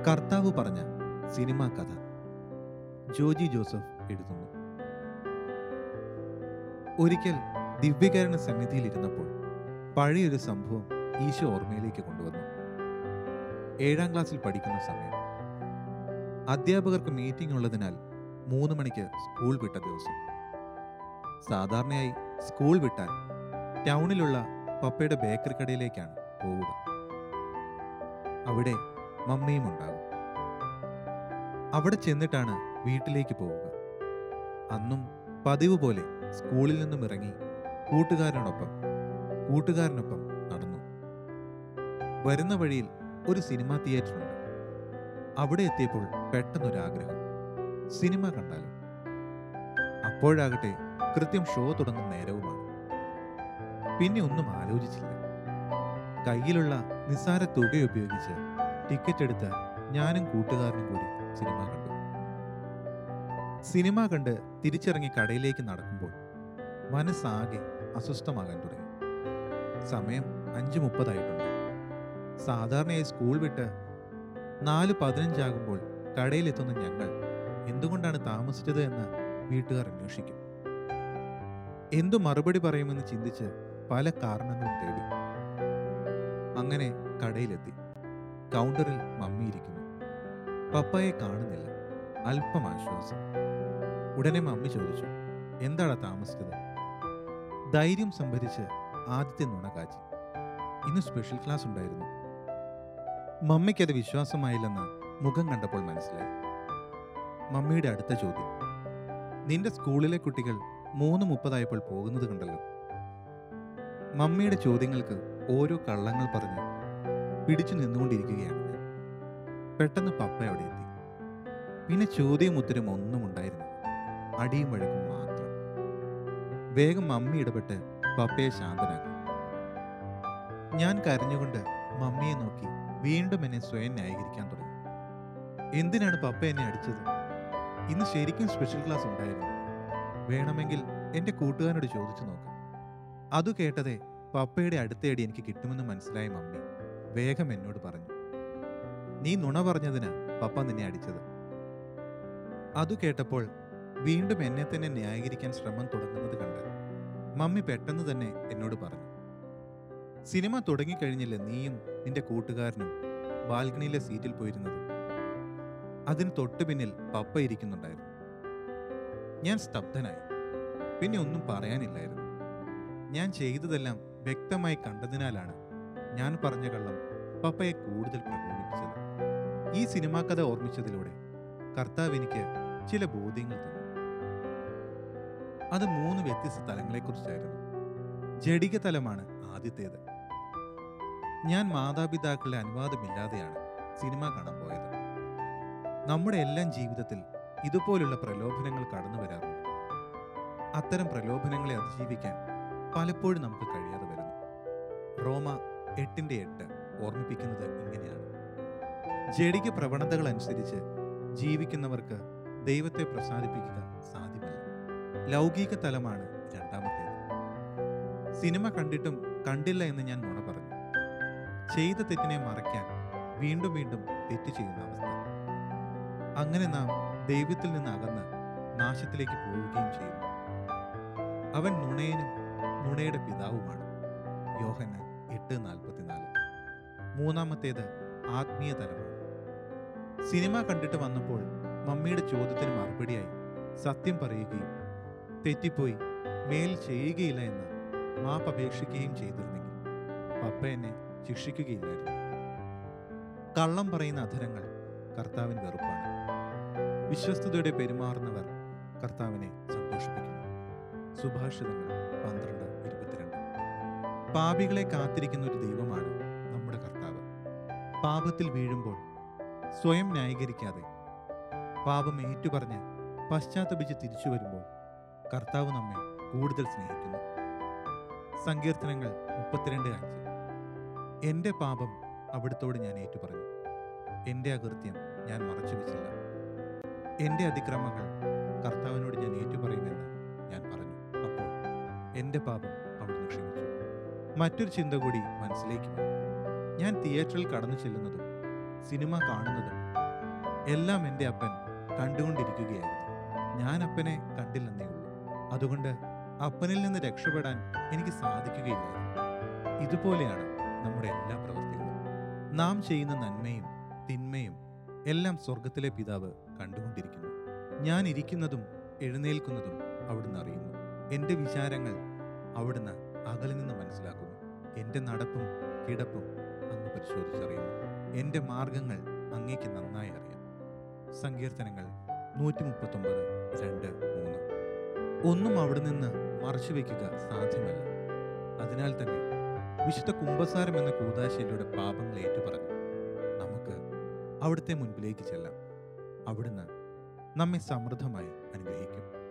കർത്താവ് പറഞ്ഞ സിനിമാ കഥ. ജോജി ജോസഫ് എഴുതുന്നു. ഒരിക്കൽ ദിവ്യകാരുണ സന്നിധിയിലിരുന്നപ്പോൾ പഴയൊരു സംഭവം ഈശോ ഓർമ്മയിലേക്ക് കൊണ്ടുവന്നു. 7ാം ക്ലാസ്സിൽ പഠിക്കുന്ന സമയം. അധ്യാപകർക്ക് മീറ്റിംഗ് ഉള്ളതിനാൽ 3 മണിക്ക് സ്കൂൾ വിട്ട ദിവസം. സാധാരണയായി സ്കൂൾ വിട്ടാൽ ടൗണിലുള്ള പപ്പയുടെ ബേക്കറി കടയിലേക്കാണ് പോവുക. അവിടെ മമ്മിയും ഉണ്ടാകും. അവിടെ ചെന്നിട്ടാണ് വീട്ടിലേക്ക് പോവുക. അന്നും പതിവ് പോലെ സ്കൂളിൽ നിന്നും ഇറങ്ങി കൂട്ടുകാരനൊപ്പം നടന്നു. വരുന്ന വഴിയിൽ ഒരു സിനിമാ തിയേറ്റർ ഉണ്ട്. അവിടെ എത്തിയപ്പോൾ പെട്ടെന്നൊരാഗ്രഹം, സിനിമ കണ്ടാലോ. അപ്പോഴാകട്ടെ കൃത്യം ഷോ തുടങ്ങുന്ന നേരവുമാണ്. പിന്നെ ഒന്നും ആലോചിച്ചില്ല. കയ്യിലുള്ള നിസ്സാര തുക ഉപയോഗിച്ച് ടിക്കറ്റ് എടുത്ത് ഞാനും കൂട്ടുകാരനും കൂടി സിനിമ കണ്ടു. സിനിമ കണ്ട് തിരിച്ചിറങ്ങി കടയിലേക്ക് നടക്കുമ്പോൾ മനസ്സാകെ അസ്വസ്ഥമാകാൻ തുടങ്ങി. സമയം 5:30 സാധാരണയായി സ്കൂൾ വിട്ട് 4:15 ആകുമ്പോൾ കടയിലെത്തുന്ന ഞങ്ങൾ എന്തുകൊണ്ടാണ് താമസിച്ചത് എന്ന് വീട്ടുകാർ അന്വേഷിക്കും. എന്തു മറുപടി പറയുമെന്ന് ചിന്തിച്ച് പല കാരണങ്ങളും തേടി. അങ്ങനെ കടയിലെത്തി. കൗണ്ടറിൽ മമ്മി ഇരിക്കുന്നു. പപ്പയെ കാണുന്നില്ല. അല്പം ആശ്വാസം. ഉടനെ മമ്മി ചോദിച്ചു, എന്താടാ താമസിച്ചത്? ധൈര്യം സംഭരിച്ച് ആദ്യത്തെ നുണ കാച്ചി. ഇന്ന് സ്പെഷ്യൽ ക്ലാസ് ഉണ്ടായിരുന്നു. മമ്മിക്കത് വിശ്വാസമായില്ലെന്ന് മുഖം കണ്ടപ്പോൾ മനസ്സിലായി. മമ്മിയുടെ അടുത്ത ചോദ്യം, നിന്റെ സ്കൂളിലെ കുട്ടികൾ 3:30 പോകുന്നത് കണ്ടല്ലോ. മമ്മിയുടെ ചോദ്യങ്ങൾക്ക് ഓരോ കള്ളങ്ങൾ പറഞ്ഞ് പിടിച്ചു നിന്നുകൊണ്ടിരിക്കുകയാണ് ഞാൻ. പെട്ടെന്ന് പപ്പ അവിടെ എത്തി. പിന്നെ ചോദ്യവും ഉത്തരം ഒന്നും ഉണ്ടായിരുന്നില്ല. അടിയും വഴക്കും മാത്രം. വേഗം മമ്മി ഇടപെട്ട് പപ്പയെ ശാന്തനാക്കി. ഞാൻ കരഞ്ഞുകൊണ്ട് മമ്മിയെ നോക്കി വീണ്ടും എന്നെ സ്വയം ന്യായീകരിക്കാൻ തുടങ്ങി. എന്തിനാണ് പപ്പ എന്നെ അടിച്ചത്? ഇന്ന് ശരിക്കും സ്പെഷ്യൽ ക്ലാസ് ഉണ്ടായിരുന്നു. വേണമെങ്കിൽ എൻ്റെ കൂട്ടുകാരനോട് ചോദിച്ചു നോക്കാം. അതു കേട്ടതേ പപ്പയുടെ അടുത്തയടി എനിക്ക് കിട്ടുമെന്ന് മനസ്സിലായ മമ്മി വേഗം എന്നോട് പറഞ്ഞു, നീ നുണ പറഞ്ഞതിന് പപ്പ നിന്നെ അടിച്ചത്. അതു കേട്ടപ്പോൾ വീണ്ടും എന്നെ തന്നെ ന്യായീകരിക്കാൻ ശ്രമം തുടങ്ങുന്നത് കണ്ട് മമ്മി പെട്ടെന്ന് തന്നെ എന്നോട് പറഞ്ഞു, സിനിമ തുടങ്ങിക്കഴിഞ്ഞില്ലേ നീയും നിന്റെ കൂട്ടുകാരനും ബാൽക്കണിയിലെ സീറ്റിൽ പോയിരുന്നത്? അതിന് തൊട്ടു പിന്നിൽ പപ്പ ഇരിക്കുന്നുണ്ടായിരുന്നു. ഞാൻ സ്തബ്ധനായി. പിന്നെ ഒന്നും പറയാനില്ലായിരുന്നു. ഞാൻ ചെയ്തതെല്ലാം വ്യക്തമായി കണ്ടതിനാലാണ് ഞാൻ പറഞ്ഞ കള്ളം പപ്പയെ കൂടുതൽ പ്രകോപിപ്പിച്ചത്. ഈ സിനിമാ കഥ ഓർമ്മിച്ചതിലൂടെ കർത്താവ് എനിക്ക് ചില ബോധ്യങ്ങൾ തന്നു. അത് 3 വ്യത്യസ്ത തലങ്ങളെക്കുറിച്ചായിരുന്നു. ജഡിക തലമാണ് ആദ്യത്തേത്. ഞാൻ മാതാപിതാക്കളുടെ അനുവാദമില്ലാതെയാണ് സിനിമ കാണാൻ പോയത്. നമ്മുടെ എല്ലാം ജീവിതത്തിൽ ഇതുപോലുള്ള പ്രലോഭനങ്ങൾ കടന്നു വരാറുണ്ട്. അത്തരം പ്രലോഭനങ്ങളെ അതിജീവിക്കാൻ പലപ്പോഴും നമുക്ക് കഴിയാതെ വരുന്നു. റോമ 8:8 ഓർമ്മിപ്പിക്കുന്നത് ഇങ്ങനെയാണ്, ജഡിക പ്രവണതകൾ അനുസരിച്ച് ജീവിക്കുന്നവർക്ക് ദൈവത്തെ പ്രസാദിപ്പിക്കുക സാധ്യമല്ല. ലൗകിക തലമാണ് രണ്ടാമത്തേത്. സിനിമ കണ്ടിട്ടും കണ്ടില്ല എന്ന് ഞാൻ നുണ പറഞ്ഞു. ചെയ്ത തെറ്റിനെ മറയ്ക്കാൻ വീണ്ടും വീണ്ടും തെറ്റ് ചെയ്യുന്ന അവസ്ഥ. അങ്ങനെ നാം ദൈവത്തിൽ നിന്ന് അകന്ന് നാശത്തിലേക്ക് പോവുകയും ചെയ്യുന്നു. അവൻ നുണയനും നുണയുടെ പിതാവുമാണ്. യോഹന്നാൻ 8:44. മൂന്നാമത്തേത് ആത്മീയ തലമാണ്. സിനിമ കണ്ടിട്ട് വന്നപ്പോൾ മമ്മിയുടെ ചോദ്യത്തിന് മറുപടിയായി സത്യം പറയുകയും തെറ്റിപ്പോയി മേൽ ചെയ്യുകയില്ല എന്ന് മാപ്പ് അപേക്ഷിക്കുകയും ചെയ്തിരുന്നെങ്കിൽ പപ്പ എന്നെ ശിക്ഷിക്കുകയില്ലായിരുന്നു. കള്ളം പറയുന്ന അധരങ്ങൾ കർത്താവിന് വെറുപ്പാണ്. വിശ്വസ്തയോടെ പെരുമാറുന്നവർ കർത്താവിനെ സന്തോഷിപ്പിക്കുന്നു. സുഭാഷിതങ്ങൾ 12:22. പാപികളെ കാത്തിരിക്കുന്ന ഒരു ദൈവമാണ് നമ്മുടെ കർത്താവ്. പാപത്തിൽ വീഴുമ്പോൾ സ്വയം ന്യായീകരിക്കാതെ പാപം ഏറ്റുപറഞ്ഞ് പശ്ചാത്തപിച്ച് തിരിച്ചു വരുമ്പോൾ കർത്താവ് നമ്മെ കൂടുതൽ സ്നേഹിക്കുന്നു. സങ്കീർത്തനങ്ങൾ 32:5. എൻ്റെ പാപം അവിടുത്തോട് ഞാൻ ഏറ്റുപറഞ്ഞു, എൻ്റെ അകൃത്യം ഞാൻ മറച്ചു വെച്ചില്ല. എൻ്റെ അതിക്രമങ്ങൾ കർത്താവിനോട് ഞാൻ ഏറ്റുപറയുമെന്ന് ഞാൻ പറഞ്ഞു. അപ്പോൾ എൻ്റെ പാപം അവിടുന്ന് ക്ഷമിച്ചു. മറ്റൊരു ചിന്ത കൂടി മനസ്സിലേക്ക് വന്നു. ഞാൻ തിയേറ്ററിൽ കടന്നു ചെല്ലുന്നതും സിനിമ കാണുന്നതും എല്ലാം എൻ്റെ അപ്പൻ കണ്ടുകൊണ്ടിരിക്കുകയായിരുന്നു. ഞാൻ അപ്പനെ കണ്ടില്ലെന്നേ ഉള്ളൂ. അതുകൊണ്ട് അപ്പനിൽ നിന്ന് രക്ഷപ്പെടാൻ എനിക്ക് സാധിക്കുകയില്ലായിരുന്നു. ഇതുപോലെയാണ് നമ്മുടെ എല്ലാ പ്രവൃത്തികളും. നാം ചെയ്യുന്ന നന്മയും തിന്മയും എല്ലാം സ്വർഗത്തിലെ പിതാവ് കണ്ടുകൊണ്ടിരിക്കുന്നു. ഞാൻ ഇരിക്കുന്നതും എഴുന്നേൽക്കുന്നതും അവിടുന്ന് അറിയുന്നു. എൻ്റെ വിചാരങ്ങൾ അവിടുന്ന് അകലിൽ നിന്ന് മനസ്സിലാക്കുന്നു. എൻ്റെ നടപ്പും കിടപ്പും അങ്ങ് പരിശോധിച്ചറിയുന്നു. എൻ്റെ മാർഗങ്ങൾ അങ്ങേക്ക് നന്നായി അറിയാം. സങ്കീർത്തനങ്ങൾ 139:2-3. ഒന്നും അവിടെ നിന്ന് മറച്ചു വയ്ക്കുക സാധ്യമല്ല. അതിനാൽ തന്നെ വിശുദ്ധ കുമ്പസാരം എന്ന കൂദാശയിലൂടെ പാപങ്ങൾ ഏറ്റുപറഞ്ഞു നമുക്ക് അവിടുത്തെ മുൻപിലേക്ക് ചെല്ലാം. അവിടുന്ന് നമ്മെ സമൃദ്ധമായി അനുഗ്രഹിക്കും.